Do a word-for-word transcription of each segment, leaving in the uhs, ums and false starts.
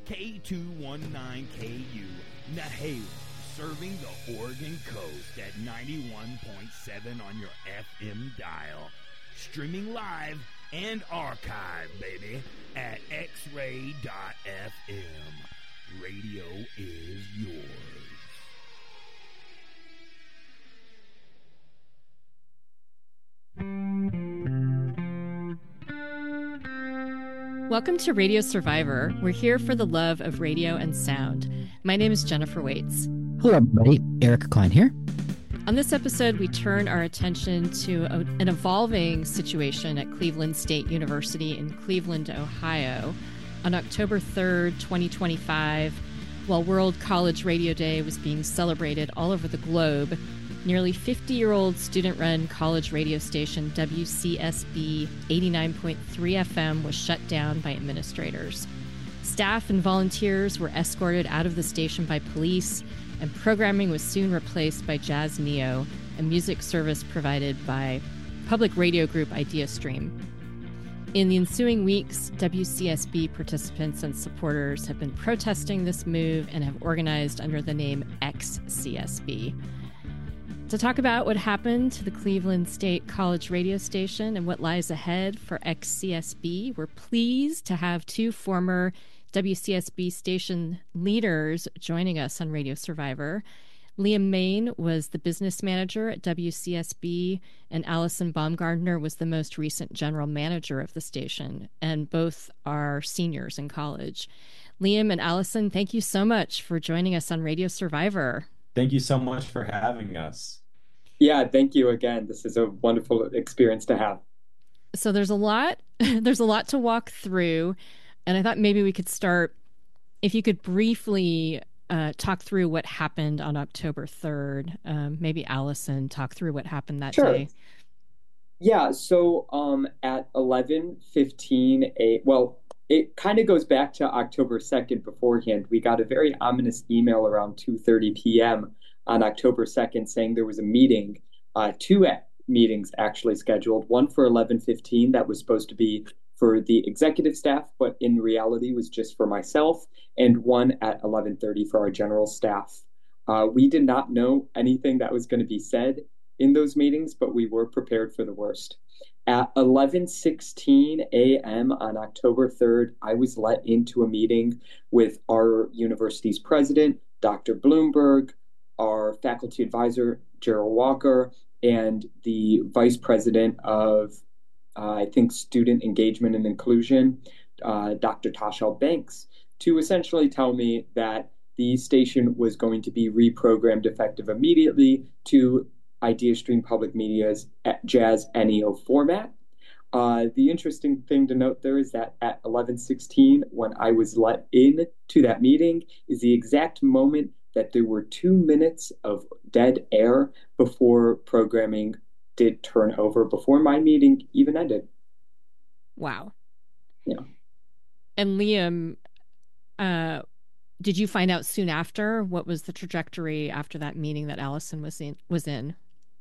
K two nineteen K U, Nahalem, serving the Oregon coast at ninety-one point seven on your F M dial. Streaming live and archived, baby, at x ray dot f m. Radio is yours. Welcome to Radio Survivor. We're here for the love of radio and sound. My name is Jennifer Waits. Hello, everybody. Eric Klein here. On this episode, we turn our attention to a, an evolving situation at Cleveland State University in Cleveland, Ohio. On October third, twenty twenty-five, while World College Radio Day was being celebrated all over the globe, nearly fifty-year-old student-run college radio station W C S B eighty-nine point three F M was shut down by administrators. Staff and volunteers were escorted out of the station by police, and programming was soon replaced by Jazz Neo, a music service provided by public radio group IdeaStream. In the ensuing weeks, W C S B participants and supporters have been protesting this move and have organized under the name X C S B. To talk about what happened to the Cleveland State College radio station and what lies ahead for X C S B, we're pleased to have two former W C S B station leaders joining us on Radio Survivor. Liam Main was the business manager at W C S B, and Allison Baumgardner was the most recent general manager of the station, and both are seniors in college. Liam and Allison, thank you so much for joining us on Radio Survivor. Thank you so much for having us. Yeah, thank you again. This is a wonderful experience to have. So there's a lot, there's a lot to walk through, and I thought maybe we could start, if you could briefly uh, talk through what happened on October third. Um, maybe Allison, talk through what happened that sure. day. Yeah, so um, at eleven fifteen, a well, it kind of goes back to October second beforehand. We got a very ominous email around two thirty p.m. on October second saying there was a meeting, uh, two meetings actually scheduled, one for eleven fifteen that was supposed to be for the executive staff, but in reality was just for myself, and one at eleven thirty for our general staff. Uh, we did not know anything that was going to be said in those meetings, but we were prepared for the worst. At eleven sixteen a.m. on October third, I was let into a meeting with our university's president, Doctor Bloomberg, our faculty advisor, Gerald Walker, and the vice president of, uh, I think, student engagement and inclusion, uh, Doctor Tashel Banks, to essentially tell me that the station was going to be reprogrammed effective immediately to IdeaStream Public Media's Jazz Neo format. Uh, the interesting thing to note there is that at eleven sixteen, when I was let in to that meeting, is the exact moment that there were two minutes of dead air before programming did turn over, before my meeting even ended. Wow. Yeah. And Liam, uh, did you find out soon after? What was the trajectory after that meeting that Allison was in? Was in?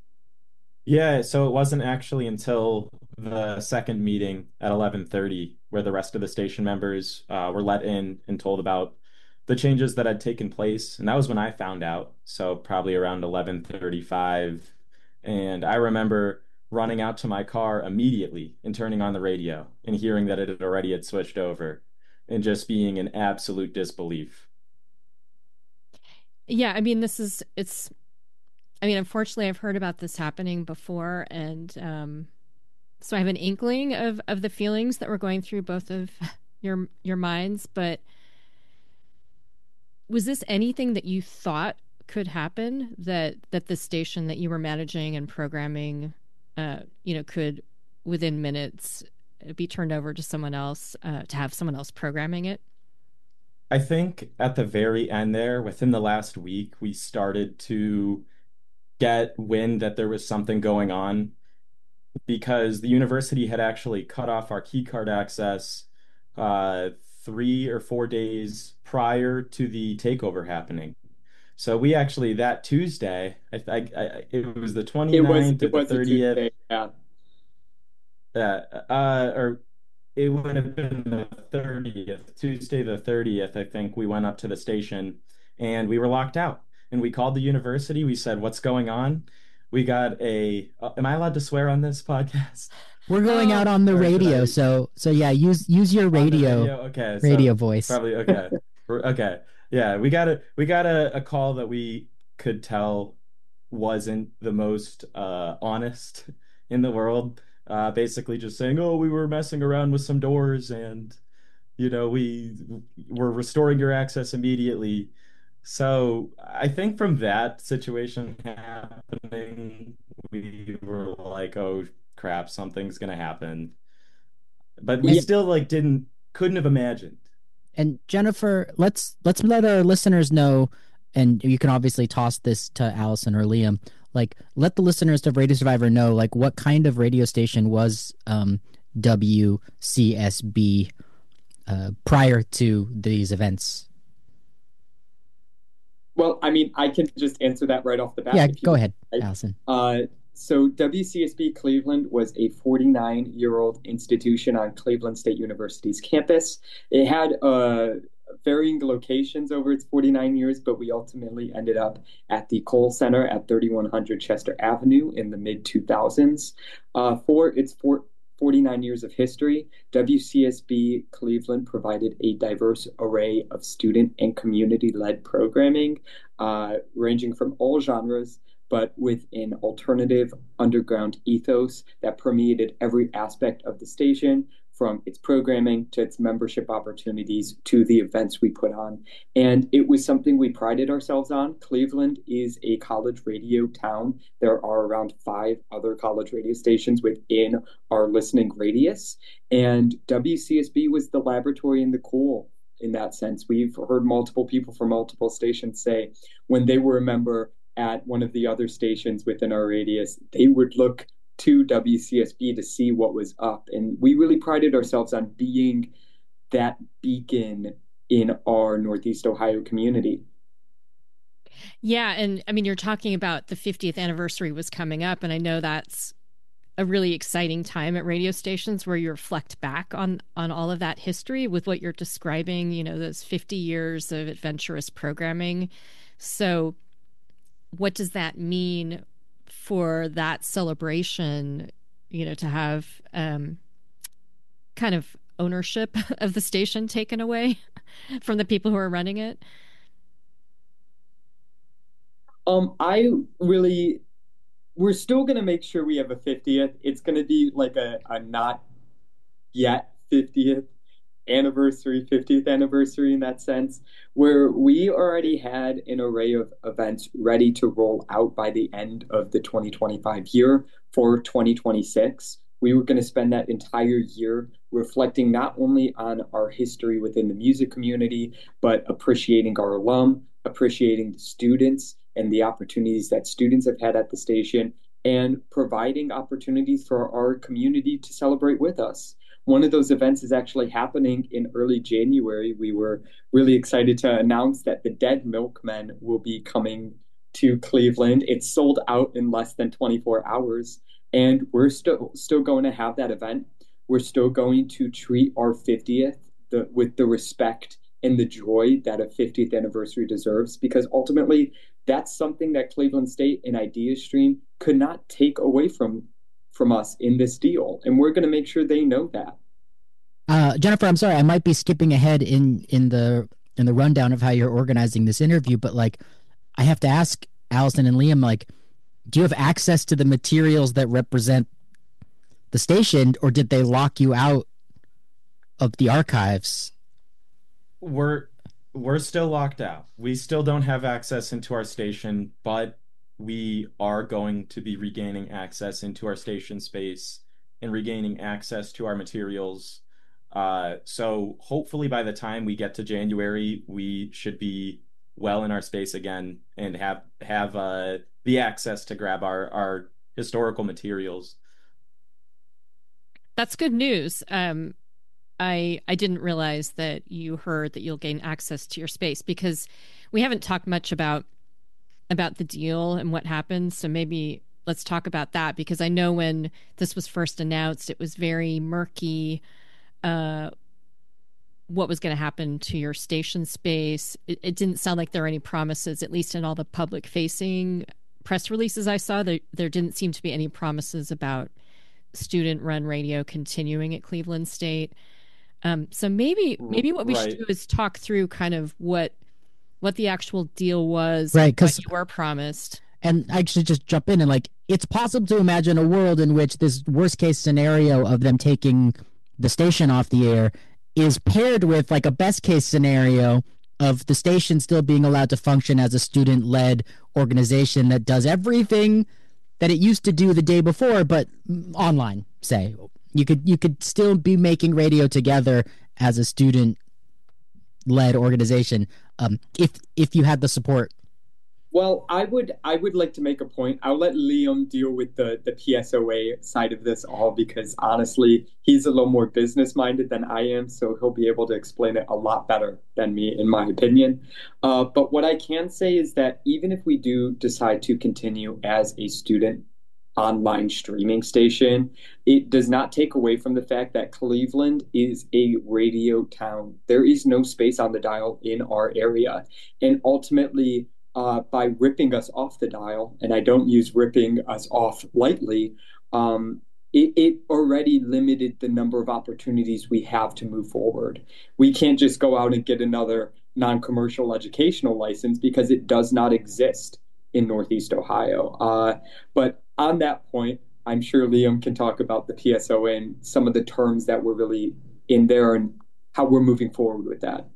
Yeah, so it wasn't actually until the second meeting at eleven thirty where the rest of the station members uh, were let in and told about the changes that had taken place. And that was when I found out. So probably around eleven thirty-five. And I remember running out to my car immediately and turning on the radio and hearing that it had already had switched over and just being in absolute disbelief. Yeah, I mean, this is, it's, I mean, unfortunately, I've heard about this happening before. And um, so I have an inkling of, of the feelings that were going through both of your your minds. But was this anything that you thought could happen, that that the station that you were managing and programming, uh, you know, could within minutes be turned over to someone else, uh, to have someone else programming it? I think at the very end there, within the last week, we started to get wind that there was something going on, because the university had actually cut off our key card access uh, three or four days prior to the takeover happening. So we actually, that Tuesday, I, I, I it was the twenty-ninth it was, or the thirtieth. Yeah. Uh, uh, or it would have been the thirtieth, Tuesday the thirtieth, I think. We went up to the station and we were locked out. And we called the university. We said, "What's going on?" We got a, uh, am I allowed to swear on this podcast? We're going out on the Or should radio, I- so so yeah, use use your On the radio Okay, radio so voice. probably okay. We're- Okay. Yeah, we got a we got a, a call that we could tell wasn't the most uh honest in the world. Uh basically just saying, "Oh, we were messing around with some doors and you know, we were restoring your access immediately." So I think from that situation happening, we were like, "Oh crap, something's gonna happen." But we Yeah. still like didn't couldn't have imagined. And Jennifer, let's let's let our listeners know, and you can obviously toss this to Allison or Liam. Like, let the listeners of Radio Survivor know, like, what kind of radio station was um, W C S B uh, prior to these events? Well, I mean, I can just answer that right off the bat. Yeah, if you go would ahead, like. Allison. Uh, so W C S B Cleveland was a forty-nine-year-old institution on Cleveland State University's campus. It had uh, varying locations over its forty-nine years, but we ultimately ended up at the Cole Center at thirty-one hundred Chester Avenue in the mid two thousands. Uh, for its four, forty-nine years of history, W C S B Cleveland provided a diverse array of student and community-led programming, uh, ranging from all genres, but with an alternative underground ethos that permeated every aspect of the station, from its programming to its membership opportunities to the events we put on. And it was something we prided ourselves on. Cleveland is a college radio town. There are around five other college radio stations within our listening radius. And W C S B was the laboratory in the cool in that sense. We've heard multiple people from multiple stations say when they were a member at one of the other stations within our radius, they would look to W C S B to see what was up. And we really prided ourselves on being that beacon in our Northeast Ohio community. Yeah. And I mean, you're talking about the fiftieth anniversary was coming up, and I know that's a really exciting time at radio stations where you reflect back on on all of that history with what you're describing, you know, those fifty years of adventurous programming. So what does that mean for that celebration, you know, to have um, kind of ownership of the station taken away from the people who are running it? Um, I really, we're still going to make sure we have a fiftieth. It's going to be like a, a not yet fiftieth anniversary, fiftieth anniversary in that sense, where we already had an array of events ready to roll out by the end of the twenty twenty-five year for twenty twenty-six. We were going to spend that entire year reflecting not only on our history within the music community, but appreciating our alum, appreciating the students and the opportunities that students have had at the station, and providing opportunities for our community to celebrate with us. One of those events is actually happening in early January. We were really excited to announce that the Dead Milkmen will be coming to Cleveland. It's sold out in less than twenty-four hours, and we're still still going to have that event. We're still going to treat our fiftieth the, with the respect and the joy that a fiftieth anniversary deserves, because ultimately that's something that Cleveland State and IdeaStream could not take away from from us in this deal, and we're going to make sure they know that. Uh, Jennifer, I'm sorry, I might be skipping ahead in in the in the rundown of how you're organizing this interview, but like, I have to ask Allison and Liam, like, do you have access to the materials that represent the station, or did they lock you out of the archives? We're we're still locked out. We still don't have access into our station, but we are going to be regaining access into our station space and regaining access to our materials. Uh, so hopefully by the time we get to January, we should be well in our space again and have have uh, the access to grab our, our historical materials. That's good news. Um, I I didn't realize that you heard that you'll gain access to your space, because we haven't talked much about about the deal and what happened. So maybe let's talk about that, because I know when this was first announced, it was very murky. uh, what was going to happen to your station space. It, it didn't sound like there were any promises, at least in all the public facing press releases I saw. There, there didn't seem to be any promises about student run radio continuing at Cleveland State. Um, so maybe maybe what we Right. should do is talk through kind of what what the actual deal was, Right, what 'cause- you were promised. And I should just jump in and like, it's possible to imagine a world in which this worst case scenario of them taking the station off the air is paired with like a best case scenario of the station still being allowed to function as a student led organization that does everything that it used to do the day before, but online, say. You could you could still be making radio together as a student led organization, um, if if you had the support. Well, I would I would like to make a point. I'll let Liam deal with the the P S O A side of this all because honestly, he's a little more business minded than I am, so he'll be able to explain it a lot better than me, in my opinion. Uh, but what I can say is that even if we do decide to continue as a student online streaming station, it does not take away from the fact that Cleveland is a radio town. There is no space on the dial in our area, and ultimately, Uh, by ripping us off the dial, and I don't use ripping us off lightly, um, it, it already limited the number of opportunities we have to move forward. We can't just go out and get another non-commercial educational license because it does not exist in Northeast Ohio. Uh, but on that point, I'm sure Liam can talk about the P S O A and some of the terms that were really in there and how we're moving forward with that.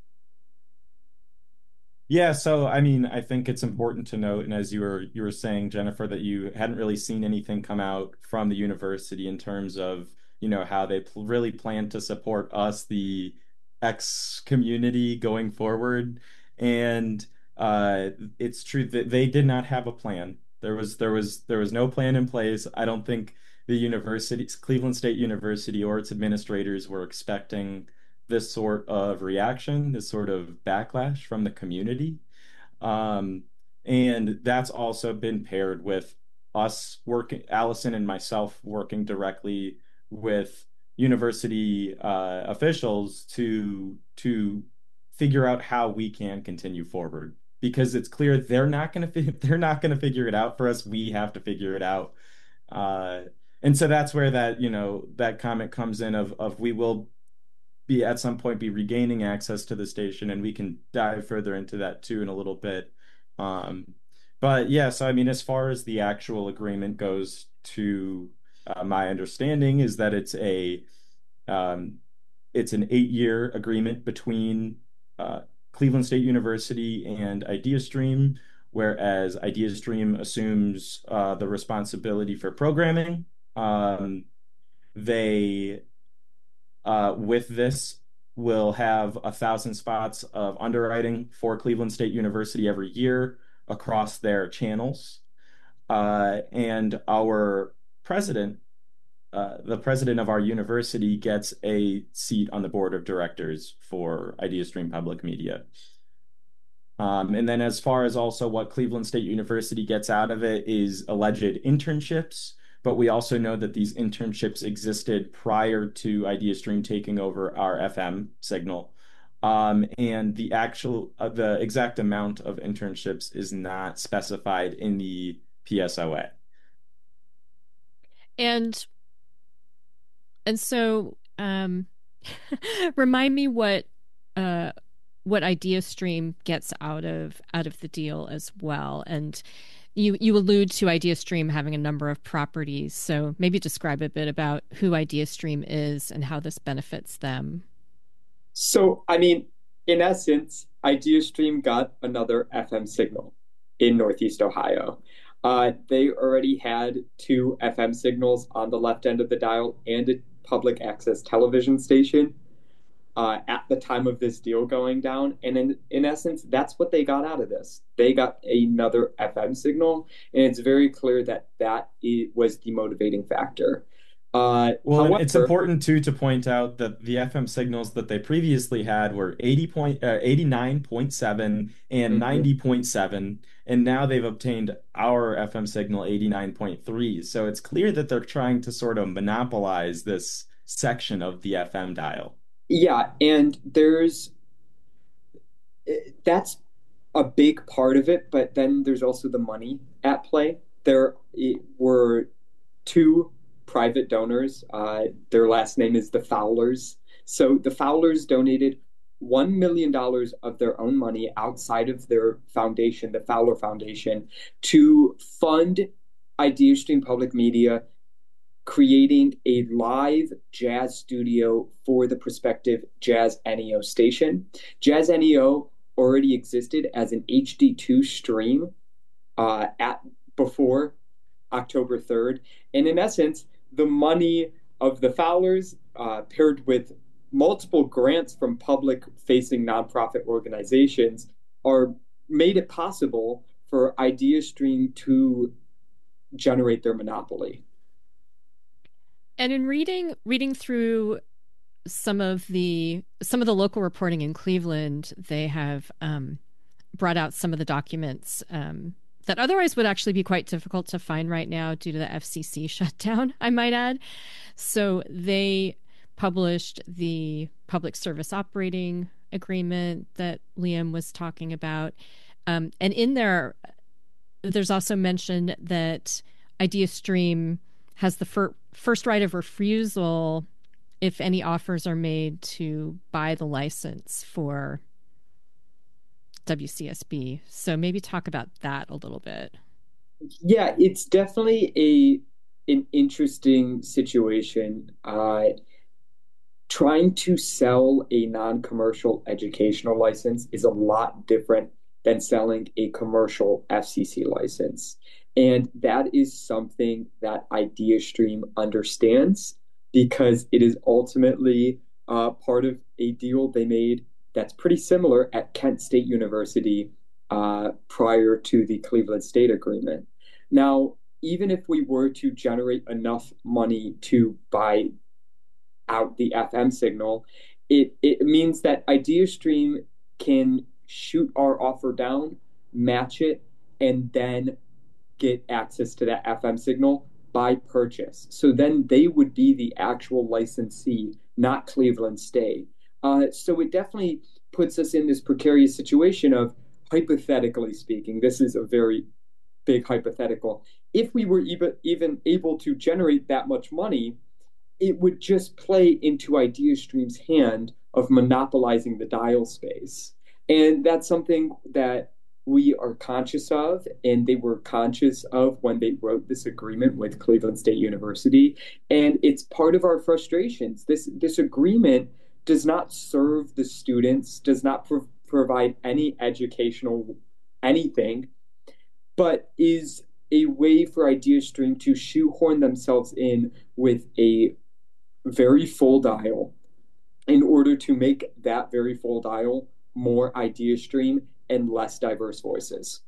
Yeah, so I mean, I think it's important to note, and as you were you were saying, Jennifer, that you hadn't really seen anything come out from the university in terms of, you know, how they pl really plan to support us, the X community, going forward. And uh, it's true that they did not have a plan. There was there was there was no plan in place. I don't think the university, Cleveland State University, or its administrators were expecting this sort of reaction, this sort of backlash from the community. Um, and that's also been paired with us working, Allison and myself working directly with university uh, officials to to figure out how we can continue forward. Because it's clear they're not going to they're not going to figure it out for us. We have to figure it out. Uh, and so that's where that, you know, that comment comes in of of we will be at some point be regaining access to the station, and we can dive further into that too in a little bit. Um, but yeah, so I mean, as far as the actual agreement goes, to uh, my understanding is that it's a um, it's an eight-year agreement between uh, Cleveland State University and IdeaStream, whereas IdeaStream assumes uh, the responsibility for programming. Um, they Uh, with this, we'll have a thousand spots of underwriting for Cleveland State University every year across their channels. Uh, and our president, uh, the president of our university, gets a seat on the board of directors for IdeaStream Public Media. Um, and then as far as also what Cleveland State University gets out of it is alleged internships. But we also know that these internships existed prior to IdeaStream taking over our F M signal. Um, and the actual, uh, the exact amount of internships is not specified in the P S O A. And and so um, remind me what uh, what IdeaStream gets out of out of the deal as well. And You you allude to IdeaStream having a number of properties, so maybe describe a bit about who IdeaStream is and how this benefits them. So, I mean, in essence, IdeaStream got another F M signal in Northeast Ohio. Uh, they already had two F M signals on the left end of the dial and a public access television station uh, at the time of this deal going down. And in, in essence, that's what they got out of this. They got another F M signal, and it's very clear that that it was the motivating factor. Uh, Well, and however, it's important too to point out that the F M signals that they previously had were eighty point, uh, eighty-nine point seven and Mhm. ninety point seven, and now they've obtained our F M signal eighty-nine point three. So it's clear that they're trying to sort of monopolize this section of the F M dial. Yeah, and there's that's a big part of it, but then there's also the money at play. There were two private donors. Uh, their last name is the Fowlers. So the Fowlers donated one million dollars of their own money outside of their foundation, the Fowler Foundation, to fund IdeaStream Public Media, creating a live jazz studio for the prospective Jazz N E O station. Jazz N E O already existed as an H D two stream uh, at before October third. And in essence, the money of the Fowlers uh, paired with multiple grants from public-facing nonprofit organizations are made it possible for IdeaStream to generate their monopoly. And in reading reading through some of the some of the local reporting in Cleveland, they have um, brought out some of the documents um, that otherwise would actually be quite difficult to find right now due to the F C C shutdown, I might add. So they published the Public Service Operating Agreement that Liam was talking about. Um, and in there, there's also mention that IdeaStream has the fir- first right of refusal if any offers are made to buy the license for W C S B. So maybe talk about that a little bit. Yeah, it's definitely a an interesting situation. Uh, trying to sell a non-commercial educational license is a lot different than selling a commercial F C C license. And that is something that IdeaStream understands because it is ultimately uh, part of a deal they made that's pretty similar at Kent State University uh, prior to the Cleveland State Agreement. Now, even if we were to generate enough money to buy out the F M signal, it, it means that IdeaStream can shoot our offer down, match it, and then get access to that F M signal by purchase. So then they would be the actual licensee, not Cleveland State. Uh, so it definitely puts us in this precarious situation of, hypothetically speaking, this is a very big hypothetical. If we were even, even able to generate that much money, it would just play into IdeaStream's hand of monopolizing the dial space. And that's something that we are conscious of, and they were conscious of when they wrote this agreement with Cleveland State University. And it's part of our frustrations. This, this agreement does not serve the students, does not pro- provide any educational anything, but is a way for IdeaStream to shoehorn themselves in with a very full dial in order to make that very full dial more IdeaStream and less diverse voices.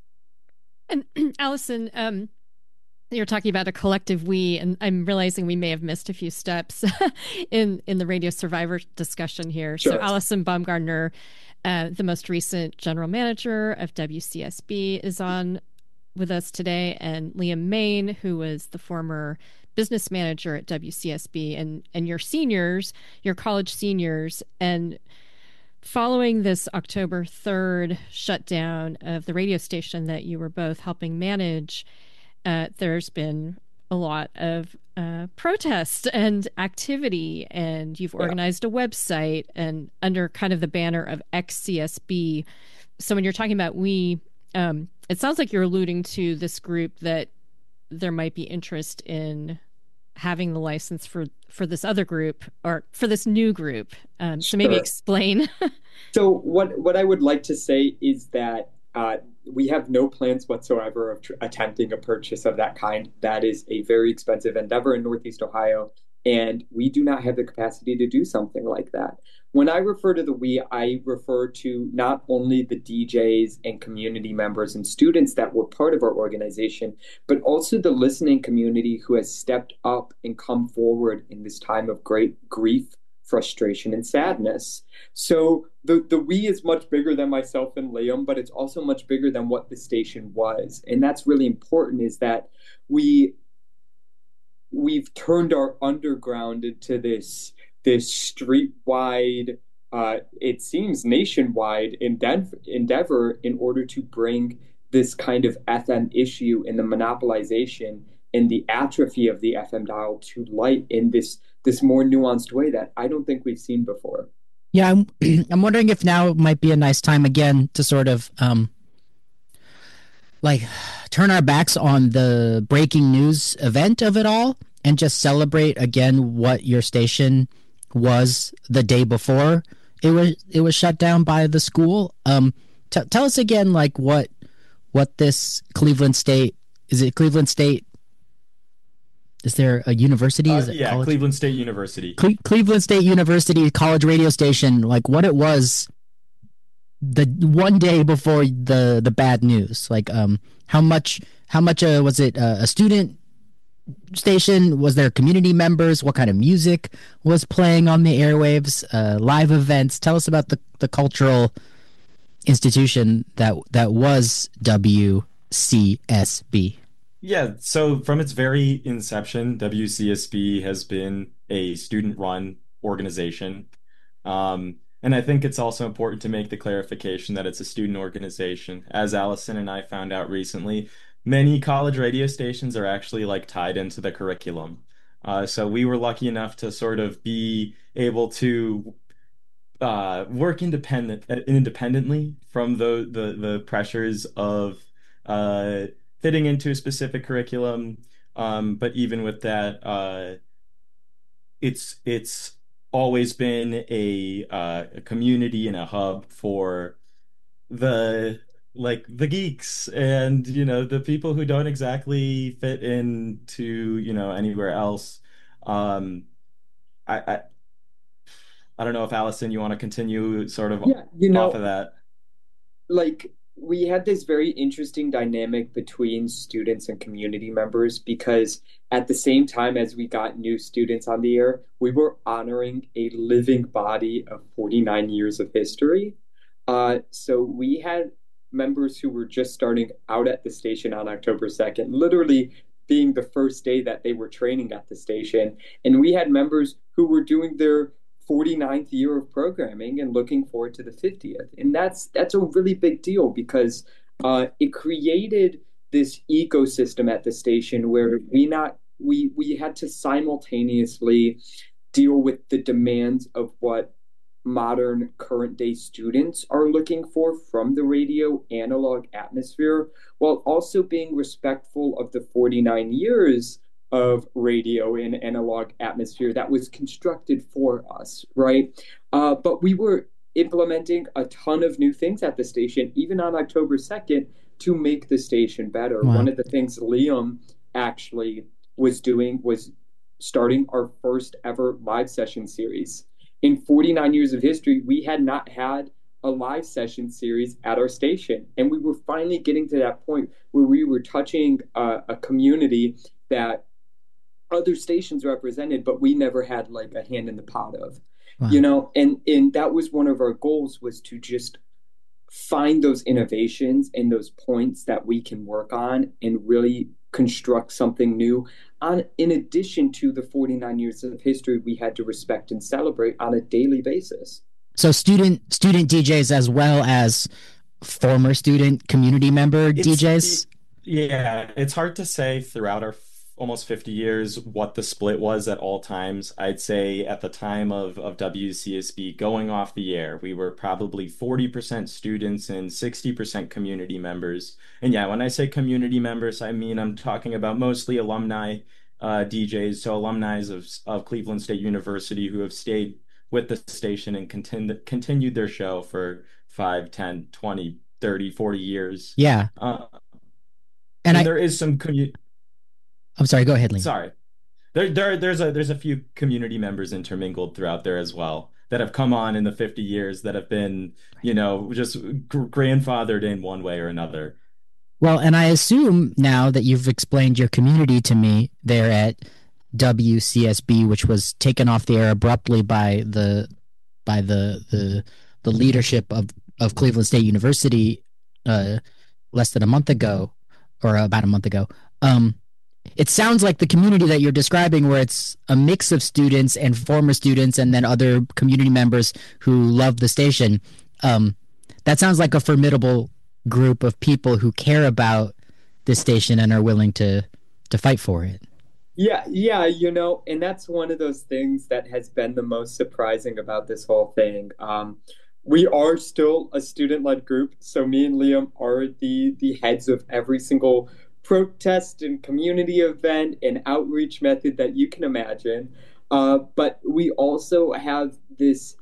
And Allison, um, you're talking about a collective we, and I'm realizing we may have missed a few steps in, in the Radio Survivor discussion here. Sure. So Allison Baumgartner, uh, the most recent general manager of W C S B, is on with us today, and Liam Main, who was the former business manager at W C S B, and, and your seniors, your college seniors. And following this October third shutdown of the radio station that you were both helping manage, uh, there's been a lot of uh, protest and activity, and you've organized yeah. a website and under kind of the banner of X C S B. So when you're talking about we, um, it sounds like you're alluding to this group that there might be interest in having the license for, for this other group or for this new group. Um, so maybe Sure. explain. So what, what I would like to say is that uh, we have no plans whatsoever of tr- attempting a purchase of that kind. That is a very expensive endeavor in Northeast Ohio, and we do not have the capacity to do something like that. When I refer to the we, I refer to not only the D Js and community members and students that were part of our organization, but also the listening community who has stepped up and come forward in this time of great grief, frustration, and sadness. So the, the we is much bigger than myself and Liam, but it's also much bigger than what the station was. And that's really important, is that we we've turned our underground into this this street-wide, uh, it seems nationwide endeavor, endeavor in order to bring this kind of F M issue and the monopolization and the atrophy of the F M dial to light in this this more nuanced way that I don't think we've seen before. Yeah, I'm I'm wondering if now might be a nice time again to sort of um like turn our backs on the breaking news event of it all and just celebrate again what your station was the day before it was it was shut down by the school. Um, t- tell us again, like what what this Cleveland State is it Cleveland State? Is there a university? Is Uh, it yeah, college? Cleveland State University. Cle- Cleveland State University college radio station, like what it was the one day before the the bad news. Like um how much how much uh, was it uh, a student station? Was there community members? What kind of music was playing on the airwaves? Uh, live events? Tell us about the the cultural institution that that was W C S B. Yeah, so from its very inception, W C S B has been a student-run organization. Um, and I think it's also important to make the clarification that it's a student organization. As Allison and I found out recently, many college radio stations are actually like tied into the curriculum. Uh, so we were lucky enough to sort of be able to uh, work independent uh, independently from the the the pressures of uh, fitting into a specific curriculum. Um, but even with that, uh, it's it's always been a, uh, a community and a hub for the like the geeks and you know the people who don't exactly fit into you know anywhere else. Um, I, I I don't know if Allison, you want to continue sort of Yeah, you off of know, that. like we had this very interesting dynamic between students and community members because at the same time as we got new students on the air, we were honoring a living body of forty-nine years of history. Uh, so we had members who were just starting out at the station on October second, literally being the first day that they were training at the station. And we had members who were doing their forty-ninth year of programming and looking forward to the fiftieth. And that's that's a really big deal because uh, it created this ecosystem at the station where we not we we had to simultaneously deal with the demands of what modern current day students are looking for from the radio analog atmosphere while also being respectful of the forty-nine years of radio and analog atmosphere that was constructed for us, right? Uh, but we were implementing a ton of new things at the station, even on October second, to make the station better. Wow. One of the things Liam actually was doing was starting our first ever live session series. In forty-nine years of history, we had not had a live session series at our station. And we were finally getting to that point where we were touching uh, a community that other stations represented, but we never had like a hand in the pot of, Wow. you know, and and that was one of our goals was to just find those innovations and those points that we can work on and really construct something new on in addition to the forty-nine years of history we had to respect and celebrate on a daily basis. So student student D Js as well as former student community member It's D Js. yeah, it's hard to say throughout our f- almost fifty years what the split was at all times. I'd say at the time of of W C S B going off the air, we were probably forty percent students and sixty percent community members. And yeah, when I say community members, I mean I'm talking about mostly alumni uh, D Js, so alumni of of Cleveland State University who have stayed with the station and continu- continued their show for five, ten, twenty, thirty, forty years. Yeah. Uh, And and I there is some commu- I'm sorry, go ahead, Liam. sorry. There, there there's a there's a few community members intermingled throughout there as well that have come on in the fifty years that have been, you know, just gr- grandfathered in one way or another. Well, and I assume now that you've explained your community to me there at W C S B, which was taken off the air abruptly by the by the the the leadership of of Cleveland State University uh, less than a month ago, or about a month ago. Um, it sounds like the community that you're describing, where it's a mix of students and former students, and then other community members who love the station. Um, that sounds like a formidable group of people who care about this station and are willing to to fight for it. Yeah, yeah, you know, and that's one of those things that has been the most surprising about this whole thing. Um, we are still a student-led group, so me and Liam are the the heads of every single protest and community event and outreach method that you can imagine. Uh, but we also have this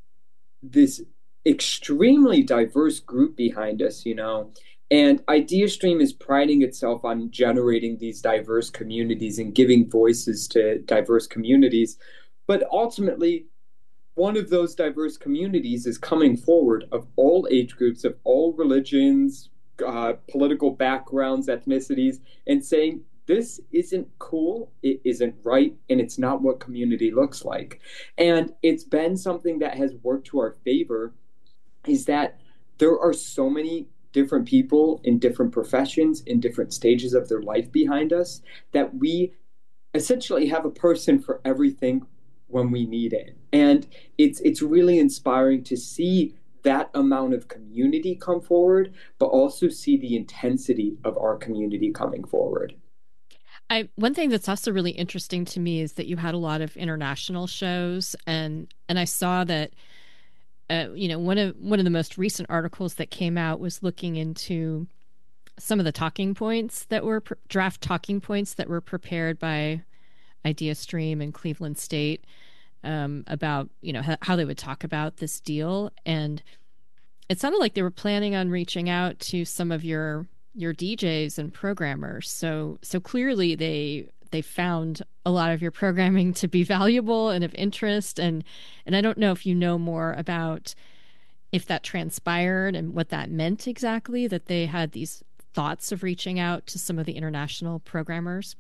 this extremely diverse group behind us, you know. And IdeaStream is priding itself on generating these diverse communities and giving voices to diverse communities. But ultimately, one of those diverse communities is coming forward of all age groups, of all religions, uh, political backgrounds, ethnicities, and saying, this isn't cool, it isn't right, and it's not what community looks like. And it's been something that has worked to our favor, is that there are so many different people in different professions, in different stages of their life behind us, that we essentially have a person for everything when we need it. And it's it's really inspiring to see that amount of community come forward, but also see the intensity of our community coming forward. I one thing that's also really interesting to me is that you had a lot of international shows, and and I saw that uh, you know, one of one of the most recent articles that came out was looking into some of the talking points that were pr- draft talking points that were prepared by IdeaStream and Cleveland State, um, about, you know, h- how they would talk about this deal. And it sounded like they were planning on reaching out to some of your your D Js and programmers. So so clearly they they found a lot of your programming to be valuable and of interest. And and I don't know if you know more about if that transpired and what that meant exactly, that they had these thoughts of reaching out to some of the international programmers.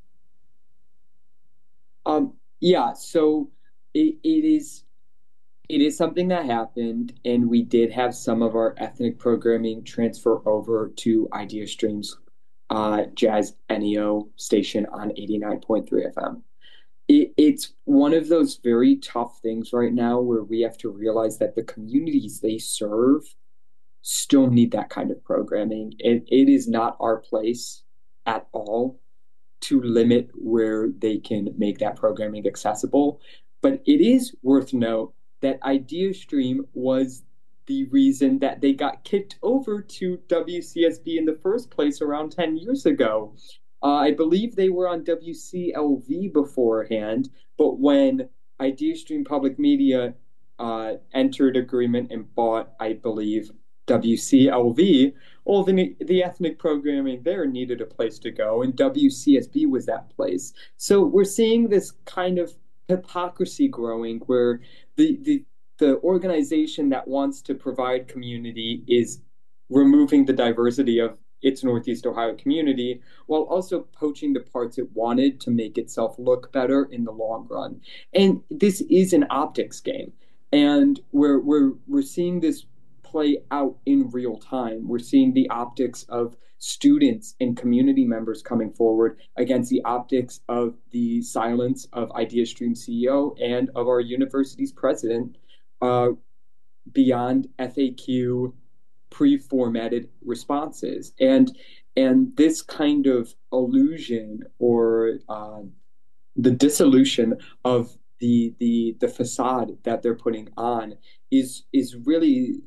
Um, yeah, so it, it is it is something that happened, and we did have some of our ethnic programming transfer over to IdeaStream's uh, Jazz Neo station on eighty-nine point three F M. It, it's one of those very tough things right now where we have to realize that the communities they serve still need that kind of programming. And it is not our place at all to limit where they can make that programming accessible. But it is worth note that IdeaStream was the reason that they got kicked over to W C S B in the first place around ten years ago. Uh, I believe they were on W C L V beforehand, but when IdeaStream Public Media uh, entered agreement and bought, I believe, W C L V, well, the, the ethnic programming there needed a place to go, and W C S B was that place. So we're seeing this kind of hypocrisy growing where the, the, the organization that wants to provide community is removing the diversity of its Northeast Ohio community while also poaching the parts it wanted to make itself look better in the long run. And this is an optics game. And we're, we're, we're seeing this play out in real time. We're seeing the optics of students and community members coming forward against the optics of the silence of IdeaStream C E O and of our university's president, uh, beyond F A Q pre-formatted responses. And and this kind of illusion or uh, the dissolution of the the the facade that they're putting on is is really,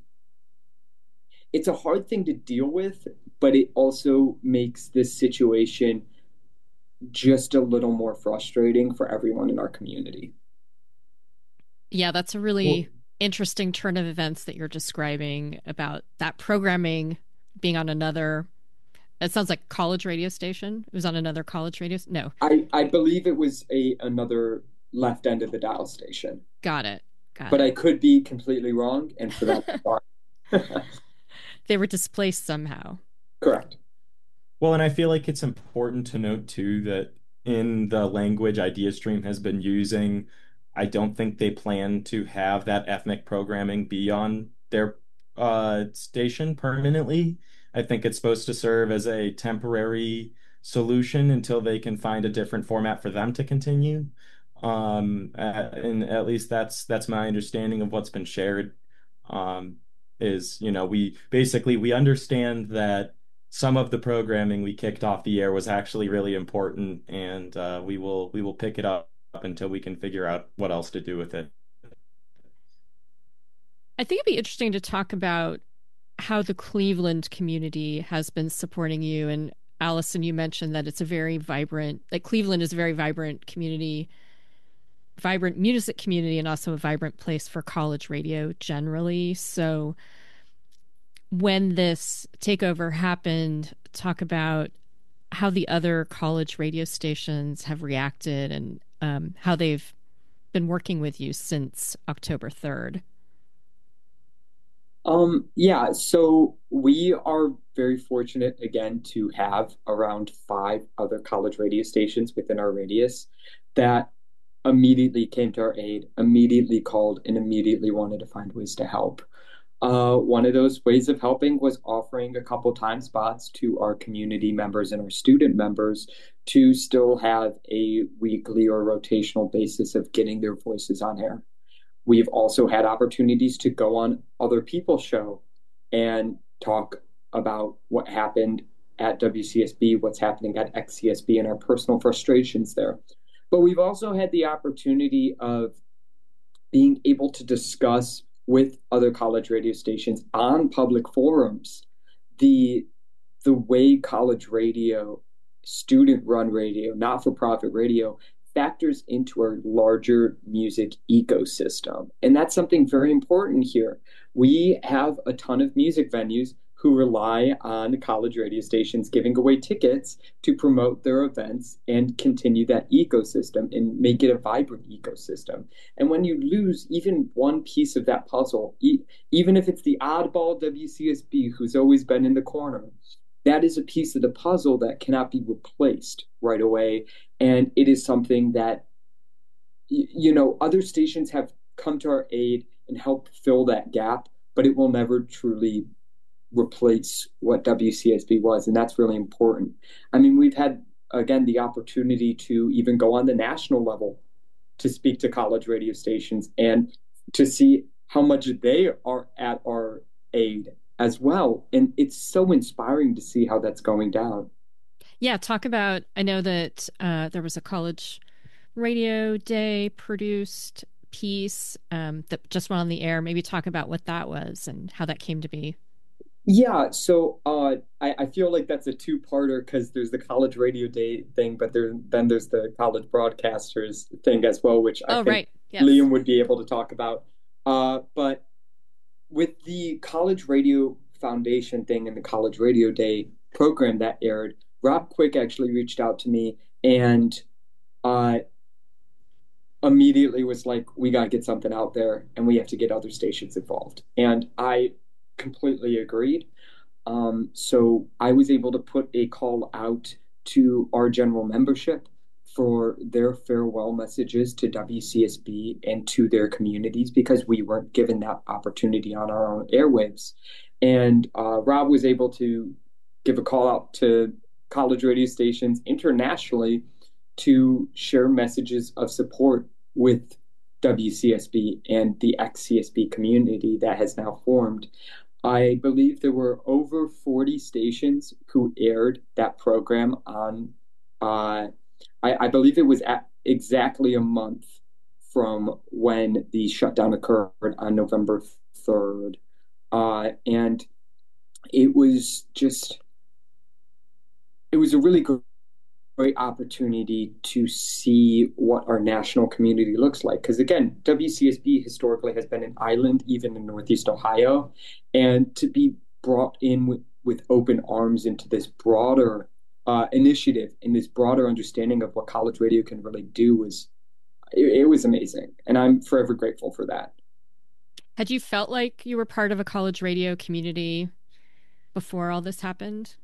it's a hard thing to deal with, but it also makes this situation just a little more frustrating for everyone in our community. Yeah, that's a really Well, interesting turn of events that you're describing about that programming being on another, it sounds like college radio station. It was on another college radio. No, I, I believe it was a another left end of the dial station, got it. Got but it. I could be completely wrong, and for that, sorry. They were displaced somehow. Correct. well, and I feel like it's important to note too that in the language IdeaStream has been using, I don't think they plan to have that ethnic programming be on their uh, station permanently. I think it's supposed to serve as a temporary solution until they can find a different format for them to continue. Um, uh, and at least that's that's my understanding of what's been shared. Um, is, you know, we basically we understand that some of the programming we kicked off the air was actually really important, and uh, we will we will pick it up until we can figure out what else to do with it. I think it'd be interesting to talk about how the Cleveland community has been supporting you. And Allison, you mentioned that it's a very vibrant, like Cleveland is a very vibrant community, vibrant music community, and also a vibrant place for college radio generally. So when this takeover happened, talk about how the other college radio stations have reacted and um, how they've been working with you since October third. Um, yeah, so we are very fortunate again to have around five other college radio stations within our radius that immediately came to our aid, immediately called, and immediately wanted to find ways to help. Uh, one of those ways of helping was offering a couple time spots to our community members and our student members to still have a weekly or rotational basis of getting their voices on air. We've also had opportunities to go on other people's show and talk about what happened at W C S B, what's happening at X C S B, and our personal frustrations there. But we've also had the opportunity of being able to discuss with other college radio stations on public forums the the way college radio, student-run radio, not-for-profit radio factors into our larger music ecosystem. And that's something very important here. We have a ton of music venues who rely on college radio stations giving away tickets to promote their events and continue that ecosystem and make it a vibrant ecosystem. And when you lose even one piece of that puzzle, e- even if it's the oddball W C S B who's always been in the corner, that is a piece of the puzzle that cannot be replaced right away. And it is something that, you know, other stations have come to our aid and helped fill that gap, but it will never truly replace what W C S B was. And that's really important. I mean, we've had, again, the opportunity to even go on the national level to speak to college radio stations and to see how much they are at our aid as well. And it's so inspiring to see how that's going down. Yeah, talk about, I know that uh, there was a college radio day produced piece um, that just went on the air. Maybe talk about what that was and how that came to be. Yeah, so uh, I, I feel like that's a two-parter because there's the college radio day thing, but there then there's the college broadcasters thing as well, which I oh, think right. Yes. Liam would be able to talk about. Uh, but with the College Radio Foundation thing and the College Radio Day program that aired, Rob Quick actually reached out to me and uh, immediately was like, we got to get something out there and we have to get other stations involved. And I completely agreed. Um, so I was able to put a call out to our general membership for their farewell messages to W C S B and to their communities because we weren't given that opportunity on our own airwaves. And uh, Rob was able to give a call out to college radio stations internationally to share messages of support with W C S B and the X C S B community that has now formed. I believe there were over forty stations who aired that program on, uh, I, I believe it was at exactly a month from when the shutdown occurred on November third. Uh, and it was just, it was a really great great opportunity to see what our national community looks like. Because again, W C S B historically has been an island, even in Northeast Ohio, and to be brought in with, with open arms into this broader uh, initiative and this broader understanding of what college radio can really do was, it, it was amazing. And I'm forever grateful for that. Had you felt like you were part of a college radio community before all this happened?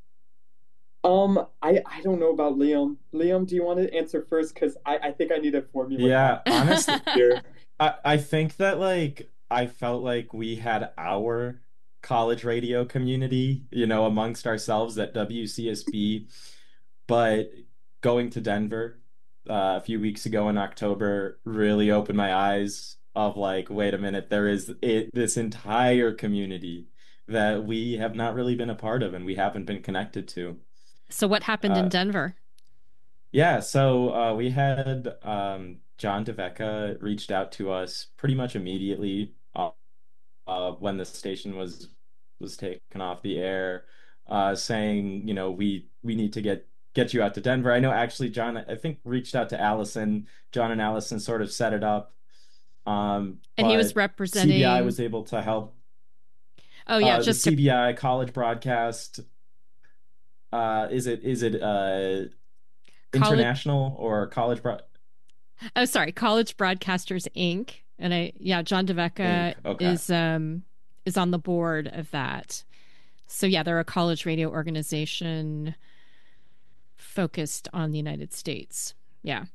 Um, I, I don't know about Liam. Liam, do you want to answer first? Because I, I think I need a formula. Yeah, honestly, here. I, I think that like I felt like we had our college radio community, you know, amongst ourselves at W C S B. but going to Denver uh, a few weeks ago in October really opened my eyes of like, wait a minute, there is it, this entire community that we have not really been a part of and we haven't been connected to. So what happened in Uh, Denver? yeah, so uh, we had um, John DeVecca reached out to us pretty much immediately uh, uh, when the station was was taken off the air, uh, saying, you know, we we need to get get you out to Denver. I know actually John, I think reached out to Allison. John and Allison sort of set it up, um, And he was but C B I representing. was able to help. Oh yeah, Uh, the just to. C B I college broadcast, uh, is it is it uh, College. international or college broad Oh, sorry, College Broadcasters Inc. And I, yeah, John DeVecca Inc? Okay. is um is on the board of that. So yeah, they're a college radio organization focused on the United States. Yeah.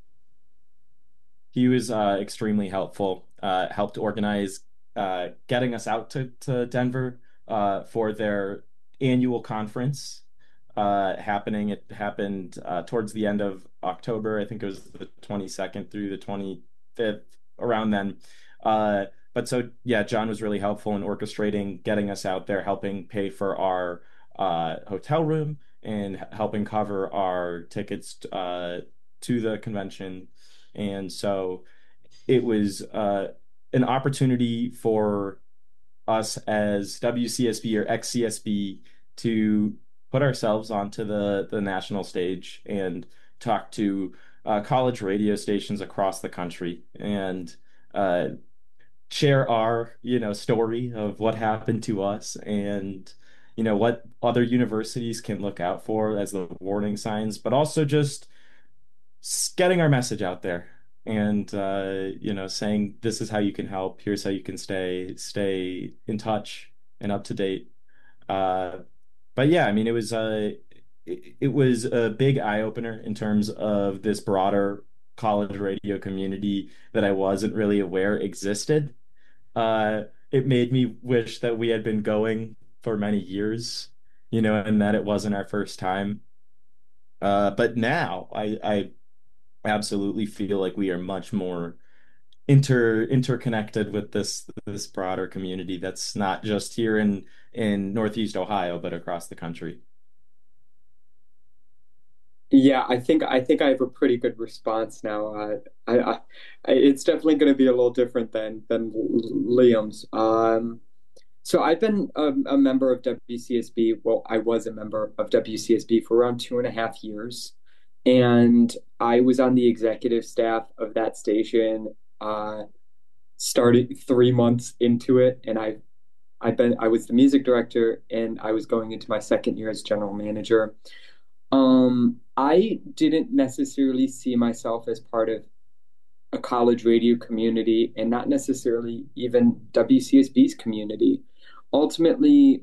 He was uh, extremely helpful, uh, helped organize uh, getting us out to, to Denver uh, for their annual conference uh, happening. It happened uh, towards the end of October. I think it was the twenty-second through the twenty-fifth, around then. Uh, but so, yeah, John was really helpful in orchestrating getting us out there, helping pay for our uh, hotel room and helping cover our tickets uh, to the convention. And so it was uh, an opportunity for us as W C S B or ex C S B to put ourselves onto the, the national stage and talk to uh, college radio stations across the country and uh, share our, you know, story of what happened to us and, you know, what other universities can look out for as the warning signs, but also just getting our message out there and uh, you know, saying this is how you can help, here's how you can stay stay in touch and up to date. Uh, but yeah, I mean, it was uh, it, it was a big eye opener in terms of this broader college radio community that I wasn't really aware existed. Uh, it made me wish that we had been going for many years, you know, and that it wasn't our first time. Uh, but now I, I absolutely feel like we are much more inter interconnected with this this broader community that's not just here in in Northeast Ohio, but across the country. Yeah, I think I think I have a pretty good response now. Uh, I, I, I it's definitely going to be a little different than than Liam's. Um, so I've been a, a member of W C S B. Well, I was a member of W C S B for around two and a half years, and I was on the executive staff of that station. Uh, started three months into it, and I I've been I was the music director, and I was going into my second year as general manager. Um, I didn't necessarily see myself as part of a college radio community and not necessarily even W C S B's community. Ultimately,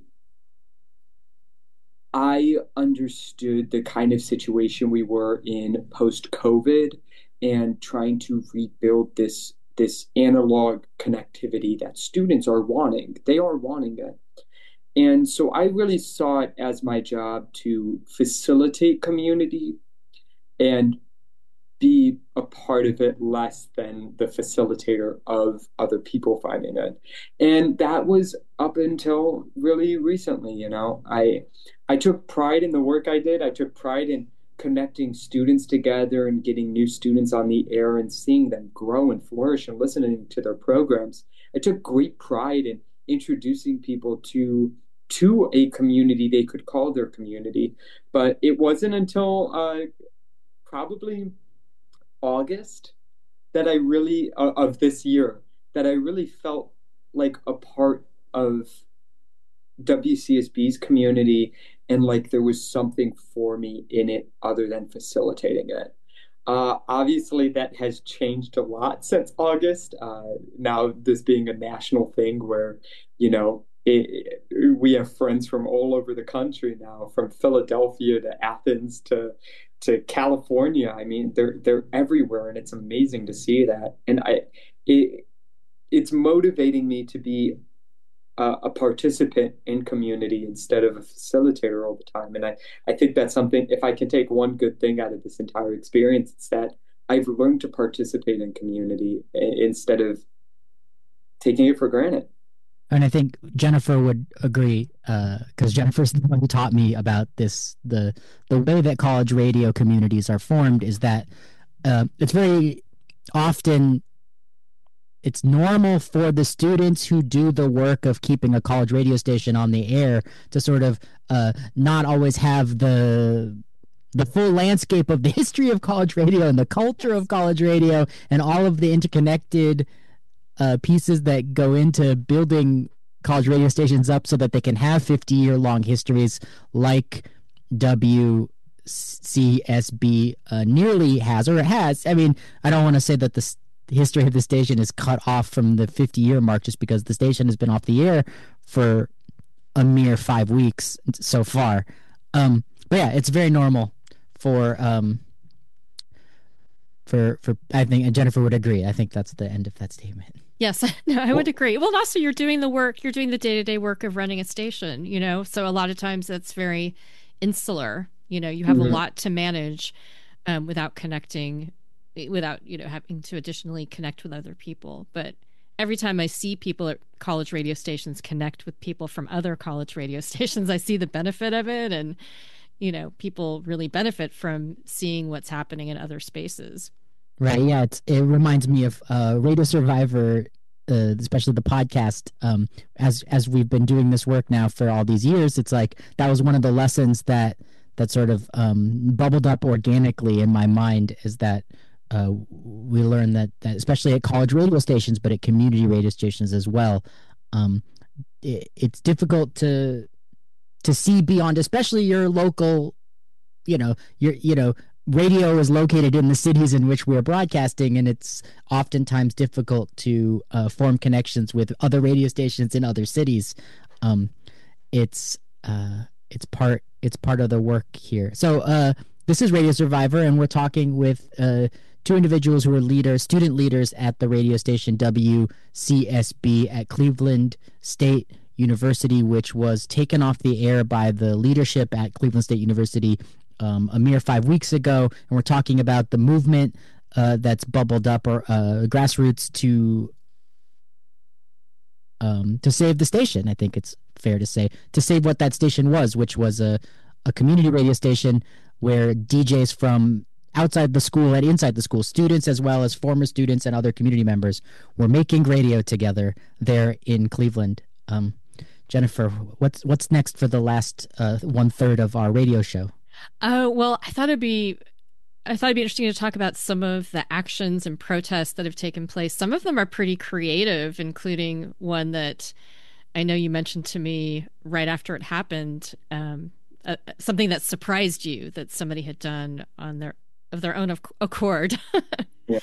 I understood the kind of situation we were in post-COVID and trying to rebuild this this analog connectivity that students are wanting. They are wanting it. And so I really saw it as my job to facilitate community and be a part of it less than the facilitator of other people finding it. And that was up until really recently, you know. I I took pride in the work I did. I took pride in connecting students together and getting new students on the air and seeing them grow and flourish and listening to their programs. I took great pride in introducing people to to a community they could call their community. But it wasn't until uh, probably August that I really uh, of this year that I really felt like a part of W C S B's community and like there was something for me in it other than facilitating it. Uh, obviously, that has changed a lot since August. Uh, now, this being a national thing where, you know, it, it, we have friends from all over the country now, from Philadelphia to Athens to to California. I mean, they're they're everywhere, and it's amazing to see that. And I, it it's motivating me to be a, a participant in community instead of a facilitator all the time. And I, I think that's something, if I can take one good thing out of this entire experience, it's that I've learned to participate in community instead of taking it for granted. And I think Jennifer would agree, because uh, Jennifer's the one who taught me about this. The the way that college radio communities are formed is that uh, it's very often, it's normal for the students who do the work of keeping a college radio station on the air to sort of uh, not always have the the full landscape of the history of college radio and the culture of college radio and all of the interconnected Uh, pieces that go into building college radio stations up so that they can have fifty-year-long histories like W C S B uh, nearly has, or it has. I mean, I don't want to say that the history of the station is cut off from the fifty-year mark just because the station has been off the air for a mere five weeks so far. Um, but yeah, it's very normal for... Um, For, for I think, and Jennifer would agree. I think that's the end of that statement. Yes, no, I would agree. Well, also you're doing the work, you're doing the day-to-day work of running a station, you know, so a lot of times that's very insular. You know, you have mm-hmm. a lot to manage um, without connecting, without, you know, having to additionally connect with other people. But every time I see people at college radio stations connect with people from other college radio stations, I see the benefit of it. And, you know, people really benefit from seeing what's happening in other spaces. Right. Yeah. It's, it reminds me of uh, Radio Survivor, uh, especially the podcast. Um, as as we've been doing this work now for all these years, it's like that was one of the lessons that that sort of um, bubbled up organically in my mind, is that uh, we learned that that especially at college radio stations, but at community radio stations as well, um, it, it's difficult to to see beyond, especially your local, you know, your you know. Radio is located in the cities in which we're broadcasting, and it's oftentimes difficult to uh, form connections with other radio stations in other cities. Um, it's uh, it's part it's part of the work here. So uh, this is Radio Survivor, and we're talking with uh, two individuals who are leaders, student leaders at the radio station W C S B at Cleveland State University, which was taken off the air by the leadership at Cleveland State University Um, a mere five weeks ago, and we're talking about the movement uh, that's bubbled up, or uh, grassroots to um, to save the station. I think it's fair to say, to save what that station was, which was a, a community radio station where D Js from outside the school and inside the school, students as well as former students and other community members, were making radio together there in Cleveland. Um, Jennifer, what's what's next for the last uh, one third of our radio show? Oh, well, I thought it'd be, I thought it'd be interesting to talk about some of the actions and protests that have taken place. Some of them are pretty creative, including one that I know you mentioned to me right after it happened, um, uh, something that surprised you that somebody had done on their, of their own accord. Yeah.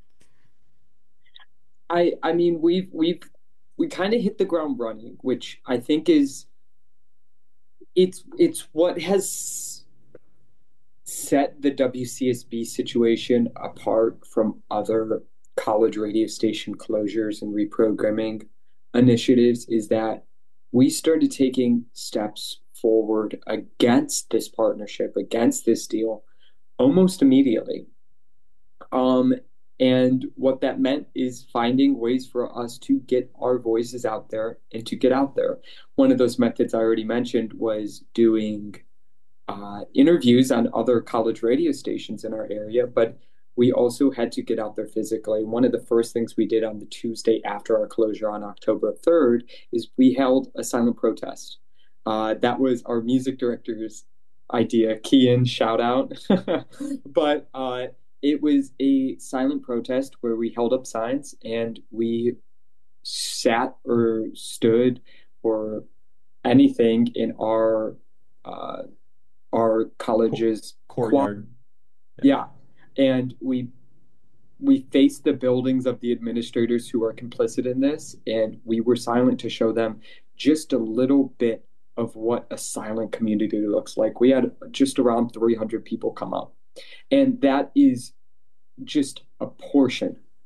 I, I mean, we've, we've, we kind of hit the ground running, which I think is, it's, it's what has set the W C S B situation apart from other college radio station closures and reprogramming initiatives, is that we started taking steps forward against this partnership, against this deal, almost immediately. Um, and what that meant is finding ways for us to get our voices out there and to get out there. One of those methods I already mentioned was doing Uh, interviews on other college radio stations in our area, but we also had to get out there physically. One of the first things we did on the Tuesday after our closure on October third is we held a silent protest. Uh, that was our music director's idea. Kian, shout out. But uh, it was a silent protest where we held up signs and we sat or stood or anything in our uh, our college's courtyard. Yeah. And we we faced the buildings of the administrators who are complicit in this, and we were silent to show them just a little bit of what a silent community looks like. We had just around three hundred people come up, and that is just a portion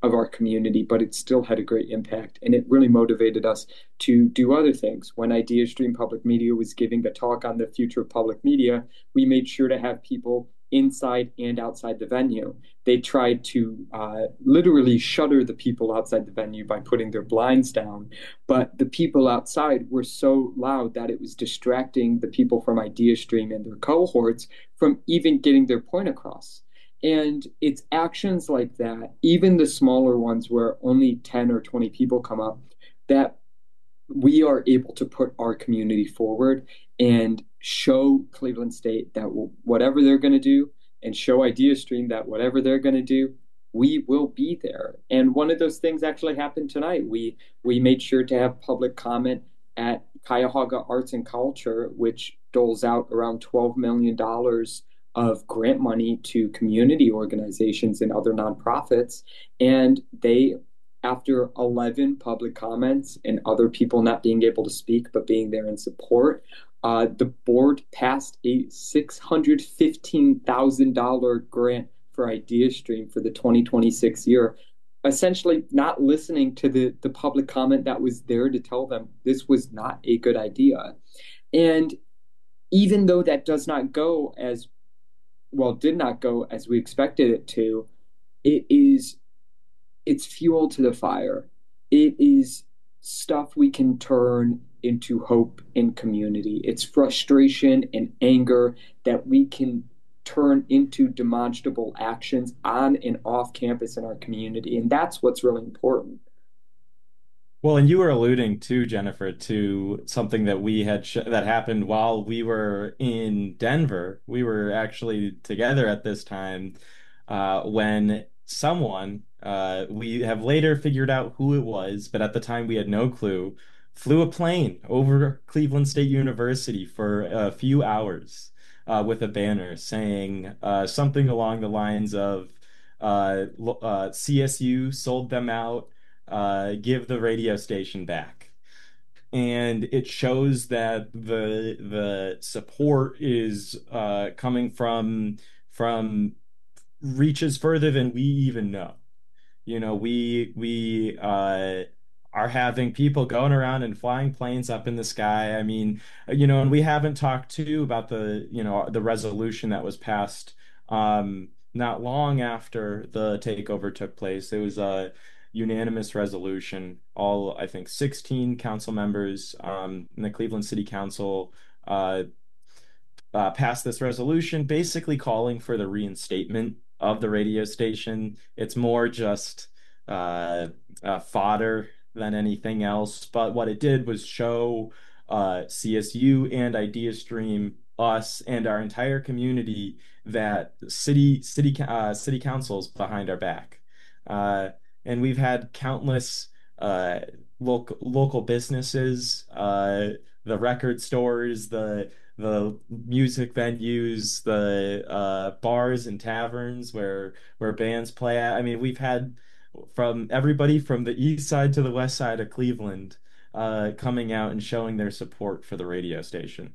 of our community, but it still had a great impact. And it really motivated us to do other things. When IdeaStream Public Media was giving a talk on the future of public media, we made sure to have people inside and outside the venue. They tried to uh, literally shutter the people outside the venue by putting their blinds down. But the people outside were so loud that it was distracting the people from IdeaStream and their cohorts from even getting their point across. And it's actions like that, even the smaller ones where only ten or twenty people come up, that we are able to put our community forward and show Cleveland State that whatever they're going to do, and show IdeaStream that whatever they're going to do, we will be there. And one of those things actually happened tonight. We we made sure to have public comment at Cuyahoga Arts and Culture, which doles out around twelve million dollars of grant money to community organizations and other nonprofits. And they, after eleven public comments and other people not being able to speak but being there in support, uh, the board passed a six hundred fifteen thousand dollars grant for IdeaStream for the twenty twenty-six year, essentially not listening to the, the public comment that was there to tell them this was not a good idea. And even though that does not go as well, did not go as we expected it to, it is, it's fuel to the fire. It is stuff we can turn into hope in community. It's frustration and anger that we can turn into demonstrable actions on and off campus in our community. And that's what's really important. Well, and you were alluding to, Jennifer, to something that we had sh that happened while we were in Denver. We were actually together at this time uh, when someone, uh, we have later figured out who it was, but at the time we had no clue, flew a plane over Cleveland State University for a few hours uh, with a banner saying uh, something along the lines of uh, uh, C S U sold them out. Uh, give the radio station back. And it shows that the the support is uh, coming from from reaches further than we even know. You know, we we uh, are having people going around and flying planes up in the sky. I mean, you know, and we haven't talked too about the, you know, the resolution that was passed um, not long after the takeover took place. It was a unanimous resolution. All, I think, sixteen council members um, in the Cleveland City Council uh, uh, passed this resolution, basically calling for the reinstatement of the radio station. It's more just uh, uh, fodder than anything else. But what it did was show uh, C S U and IdeaStream, us, and our entire community that city city uh, city council's behind our back. Uh, And we've had countless uh, local local businesses, uh, the record stores, the the music venues, the uh, bars and taverns where where bands play at. I mean, we've had from everybody from the east side to the west side of Cleveland uh, coming out and showing their support for the radio station.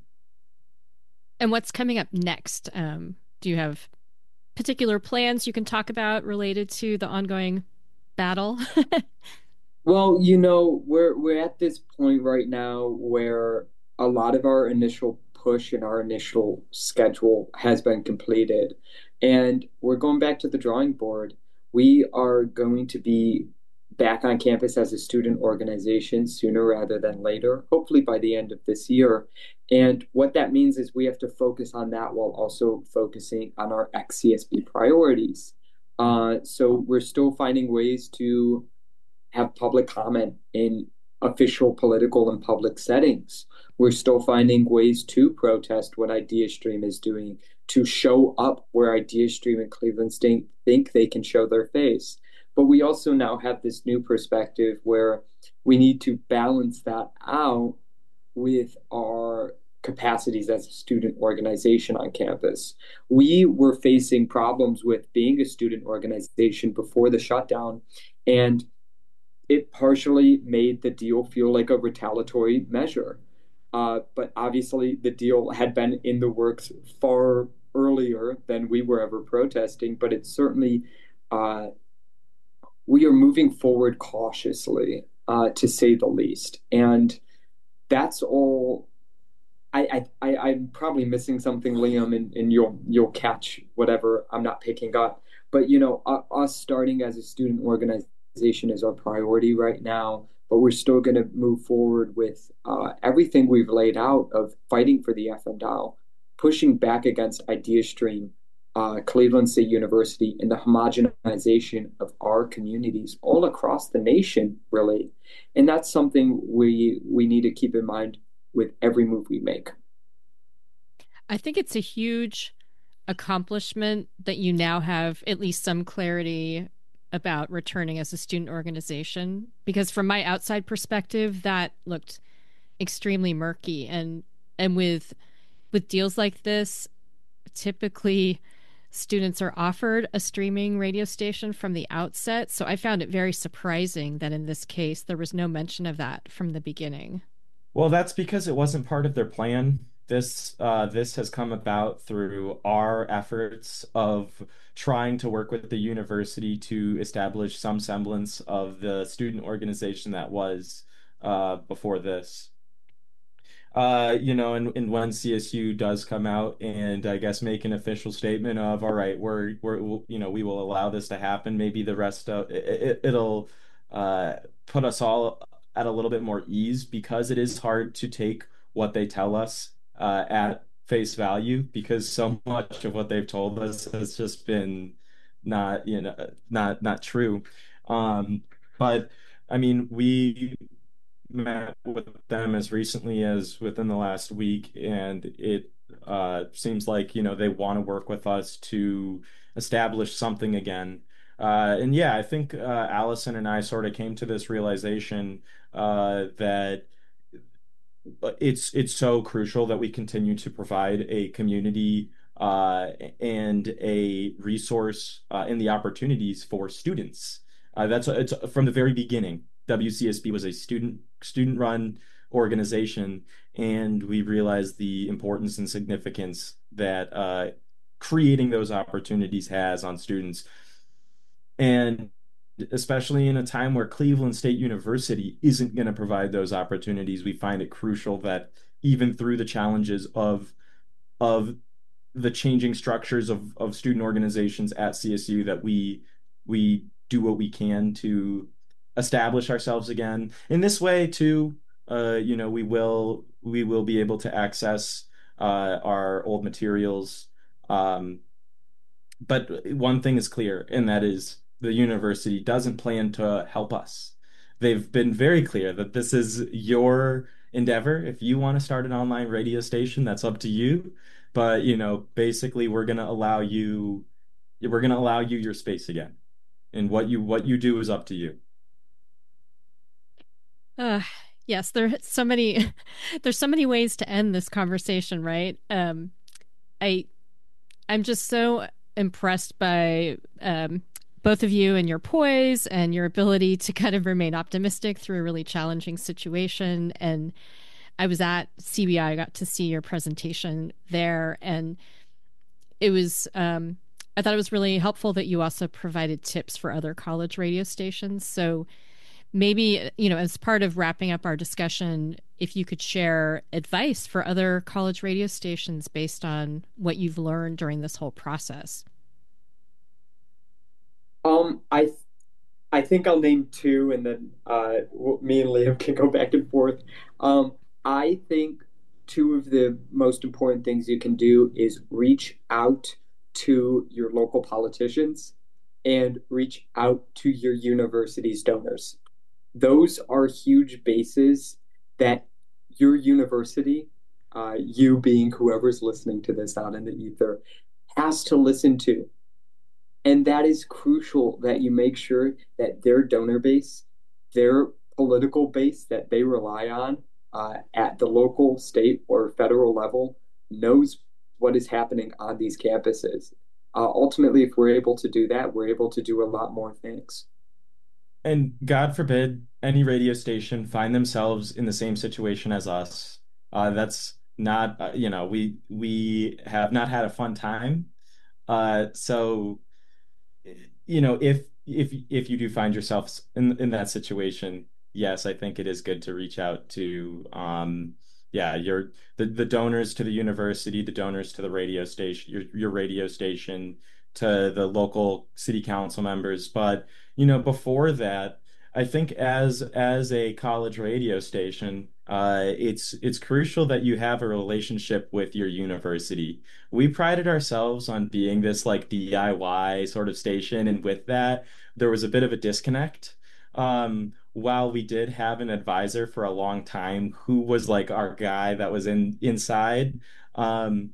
And what's coming up next? Um, do you have particular plans you can talk about related to the ongoing battle? Well, you know, we're we're at this point right now where a lot of our initial push and our initial schedule has been completed, and we're going back to the drawing board. We are going to be back on campus as a student organization sooner rather than later, hopefully by the end of this year. And what that means is we have to focus on that while also focusing on our ex C S B priorities. Uh, so we're still finding ways to have public comment in official political and public settings. We're still finding ways to protest what IdeaStream is doing, to show up where IdeaStream and Cleveland State think they can show their face. But we also now have this new perspective where we need to balance that out with our capacities as a student organization on campus. We were facing problems with being a student organization before the shutdown, and it partially made the deal feel like a retaliatory measure. Uh, but obviously the deal had been in the works far earlier than we were ever protesting, but it certainly uh, we are moving forward cautiously, uh, to say the least. And that's all. I, I, I I'm probably missing something, Liam, and, and you'll you'll catch whatever I'm not picking up. But you know, u- us starting as a student organization is our priority right now. But we're still going to move forward with uh, everything we've laid out of fighting for the F M Dial, pushing back against IdeaStream, uh, Cleveland State University, and the homogenization of our communities all across the nation, really. And that's something we we need to keep in mind with every move we make. I think it's a huge accomplishment that you now have at least some clarity about returning as a student organization, because from my outside perspective that looked extremely murky. and and with with deals like this, typically students are offered a streaming radio station from the outset, so I found it very surprising that in this case there was no mention of that from the beginning. Well, that's because it wasn't part of their plan. This uh, this has come about through our efforts of trying to work with the university to establish some semblance of the student organization that was uh, before this. Uh, you know, and, and when C S U does come out and I guess make an official statement of, all right, we're we're we'll, you know, we will allow this to happen. Maybe the rest of it, it, it'll uh put us all at a little bit more ease, because it is hard to take what they tell us uh at face value, because so much of what they've told us has just been not, you know, not not true. Um, but I mean, we met with them as recently as within the last week, and it uh, seems like, you know, they want to work with us to establish something again. Uh, and yeah, I think uh, Allison and I sort of came to this realization uh, that it's it's so crucial that we continue to provide a community uh, and a resource uh, and the opportunities for students. Uh, that's it's from the very beginning. W C S B was a student student run organization, and we realized the importance and significance that uh, creating those opportunities has on students. And especially in a time where Cleveland State University isn't going to provide those opportunities, we find it crucial that even through the challenges of of the changing structures of of student organizations at C S U, that we we do what we can to establish ourselves again. In this way, too, uh, you know, we will we will be able to access uh, our old materials. Um, but one thing is clear, and that is the university doesn't plan to help us. They've been very clear that this is your endeavor. If you want to start an online radio station, that's up to you. But, you know, basically we're going to allow you we're going to allow you your space again. And what you what you do is up to you. Uh, yes, there's so many there's so many ways to end this conversation, right? Um, I I'm just so impressed by um, both of you and your poise and your ability to kind of remain optimistic through a really challenging situation. And I was at C B I, I got to see your presentation there, and it was um, I thought it was really helpful that you also provided tips for other college radio stations. So maybe, you know, as part of wrapping up our discussion, if you could share advice for other college radio stations based on what you've learned during this whole process. Um, I th- I think I'll name two, and then uh, w- me and Liam can go back and forth. Um, I think two of the most important things you can do is reach out to your local politicians and reach out to your university's donors. Those are huge bases that your university, uh, you being whoever's listening to this out in the ether, has to listen to. And that is crucial, that you make sure that their donor base, their political base that they rely on uh, at the local, state, or federal level knows what is happening on these campuses. Uh, ultimately, if we're able to do that, we're able to do a lot more things. And God forbid any radio station find themselves in the same situation as us. Uh, that's not, uh, you know, we we have not had a fun time. Uh, so, you know, if if if you do find yourself in in that situation, yes, I think it is good to reach out to um yeah, your the the donors to the university, the donors to the radio station, your your radio station, to the local city council members. But, you know, before that, I think as as a college radio station, uh, it's it's crucial that you have a relationship with your university. We prided ourselves on being this like D I Y sort of station, and with that, there was a bit of a disconnect. Um, while we did have an advisor for a long time who was like our guy that was in inside, um,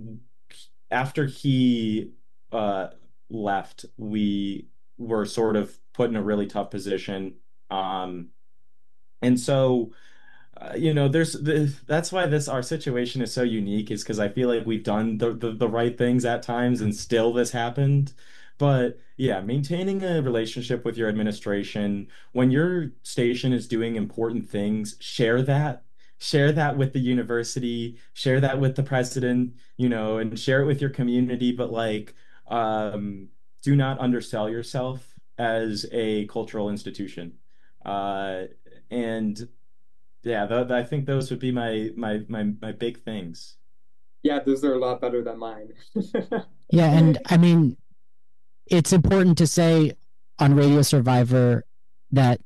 after he uh, left, we were sort of put in a really tough position. Um, and so uh, you know, there's the, that's why this our situation is so unique, is because I feel like we've done the, the the right things at times and still this happened. But yeah, maintaining a relationship with your administration when your station is doing important things, share that. Share that with the university, share that with the president, you know, and share it with your community, but like um do not undersell yourself as a cultural institution. Uh and yeah, th I think those would be my my my my big things. Yeah, those are a lot better than mine. Yeah, and I mean, it's important to say on Radio Survivor that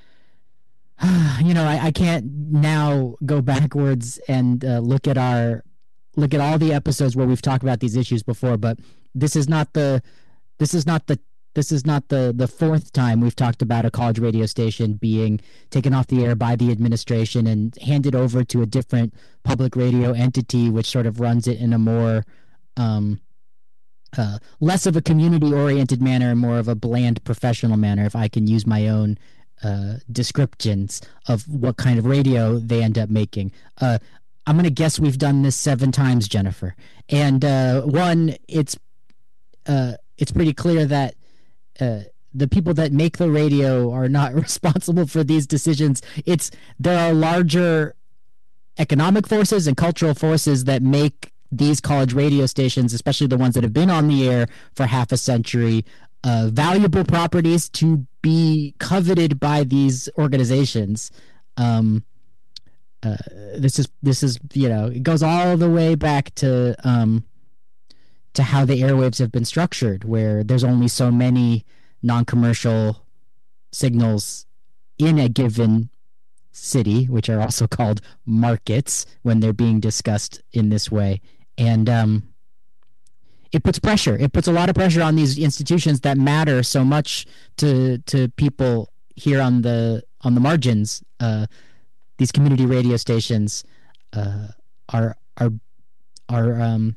you know I, I can't now go backwards and uh, look at our look at all the episodes where we've talked about these issues before, but this is not the this is not the this is not the the fourth time we've talked about a college radio station being taken off the air by the administration and handed over to a different public radio entity, which sort of runs it in a more um, uh, less of a community-oriented manner and more of a bland professional manner, if I can use my own uh, descriptions of what kind of radio they end up making. Uh, I'm going to guess we've done this seven times, Jennifer. And uh, one, it's uh, it's pretty clear that uh, the people that make the radio are not responsible for these decisions. It's there are larger economic forces and cultural forces that make these college radio stations, especially the ones that have been on the air for half a century, uh, valuable properties to be coveted by these organizations. Um, uh, this is this is you know it goes all the way back to um, to how the airwaves have been structured, where there's only so many non-commercial signals in a given city, which are also called markets when they're being discussed in this way. And um, it puts pressure. It puts a lot of pressure on these institutions that matter so much to to people here on the on the margins. Uh, these community radio stations uh, are are are um,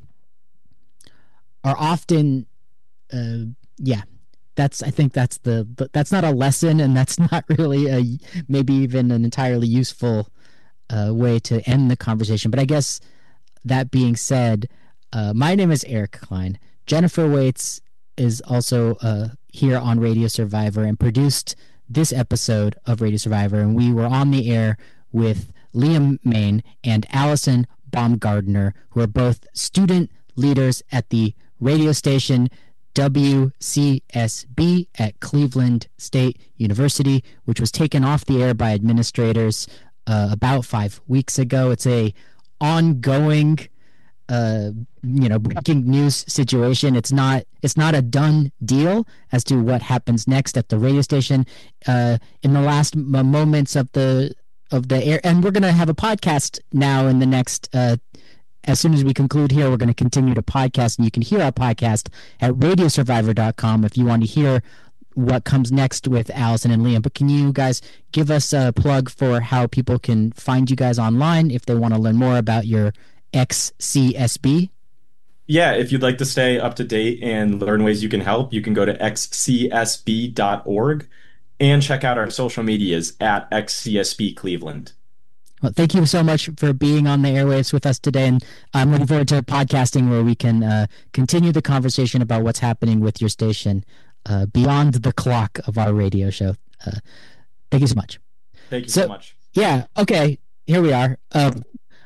are often uh, yeah. That's I think that's the that's not a lesson, and that's not really a maybe even an entirely useful uh, way to end the conversation. But I guess that being said, uh, my name is Eric Klein. Jennifer Waits is also uh, here on Radio Survivor and produced this episode of Radio Survivor, and we were on the air with Liam Main and Allison Baumgardner, who are both student leaders at the radio station W C S B at Cleveland State University, which was taken off the air by administrators uh, about five weeks ago. It's a ongoing, uh, you know, breaking news situation. It's not it's not a done deal as to what happens next at the radio station. Uh, in the last m- moments of the of the air, and we're going to have a podcast now in the next. Uh, As soon as we conclude here, we're going to continue to podcast, and you can hear our podcast at radio survivor dot com if you want to hear what comes next with Allison and Liam. But can you guys give us a plug for how people can find you guys online if they want to learn more about your X C S B? Yeah, if you'd like to stay up to date and learn ways you can help, you can go to x c s b dot org and check out our social medias at X C S B Cleveland. Well, thank you so much for being on the airwaves with us today, and I'm looking forward to podcasting where we can uh, continue the conversation about what's happening with your station uh, beyond the clock of our radio show. Uh, thank you so much. Thank you so, so much. Yeah, okay, here we are. Um,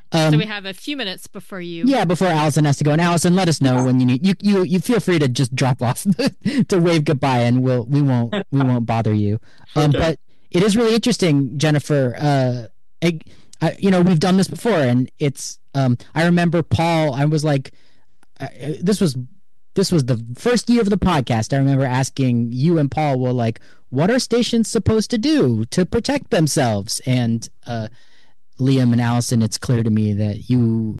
Um, so we have a few minutes before you. Yeah, before Allison has to go. And Allison, let us know when you need. You you you feel free to just drop off to wave goodbye, and we'll we won't we won't bother you. Um, Okay. But it is really interesting, Jennifer. Uh, I, I, you know, we've done this before, and it's. Um, I remember Paul. I was like, I, this was this was the first year of the podcast. I remember asking you and Paul, well, like, what are stations supposed to do to protect themselves? And uh, Liam and Allison, it's clear to me that you